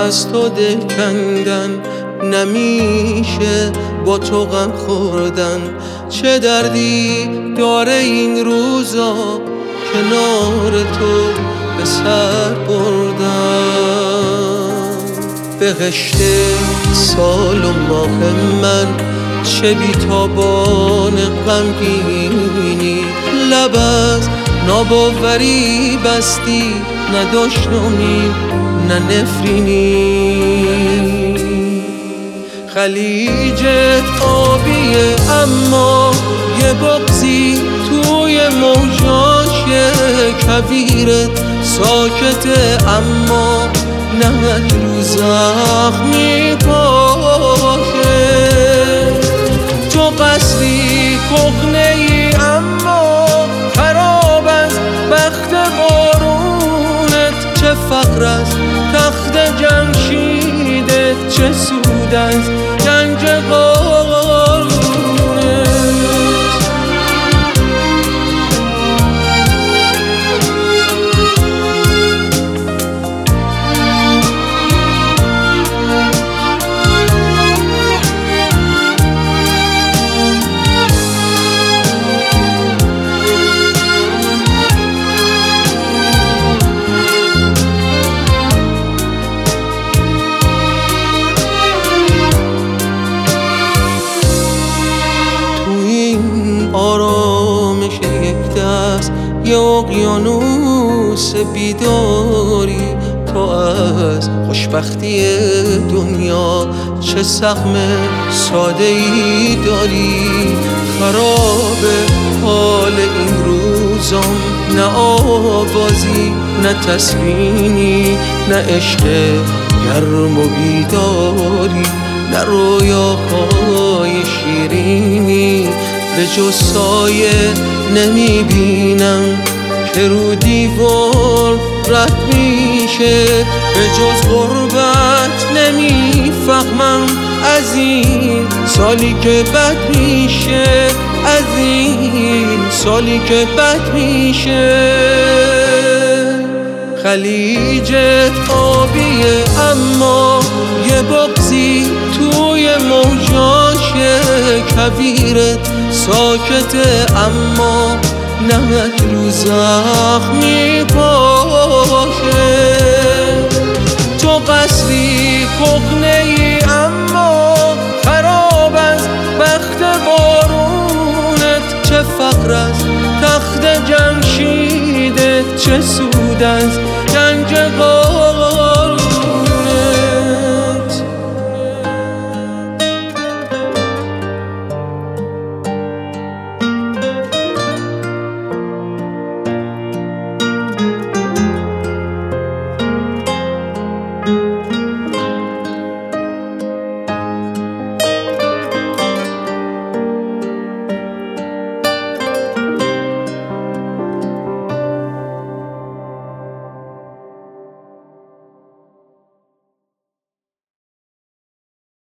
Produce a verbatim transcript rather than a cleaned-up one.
از تو دل کندن، نمیشه با تو غم خوردن. چه دردی داره این روزا کنار تو به سر بردن. بهشت سال و ماه من چه بیتابان غمگینی، لب از ناباوری بستی، نه دشنامی نه نفرینی. خلیجت آبیه اما یه بغضی توی موجاشه، کویرت ساکته اما نمک رو زخم میپاشه. تو قصری کهنه ای اما خراب از بخت بارونت، چه فقر از تخت جمشیدت، چه سود از گنج قارونت. آرامش یک دست یه اقیانوس بیداری، تو از خوشبختی دنیا چه سهم ساده ای داری. خراب حال این روزم، نه آوازی نه تسکینی، نه عشق گرم و بیداری، نه رویاهای شیرینی. به جز سایه نمیبینم که رو دیوار رد میشه، به جز غربت نمیفهمم از این سالی که بد میشه، از این سالی که بد میشه. خلیجت آبیه اما یه بغضی توی موجاشه، کویرت ساکته اما نمک رو زخم میپاشه. تو قصری کهنه ای اما خراب از بخت بارونت، چه فقر از تخت جمشیدت، چه سود از گنج قارونت.